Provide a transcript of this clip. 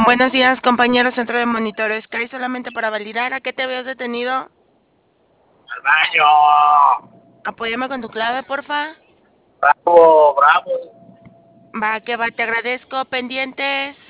Buenos días, compañero centro de monitoreo Sky. Solamente para validar a qué te habías detenido. Al baño. Apóyame con tu clave, porfa. Bravo, bravo. Va, que va, te agradezco. Pendientes.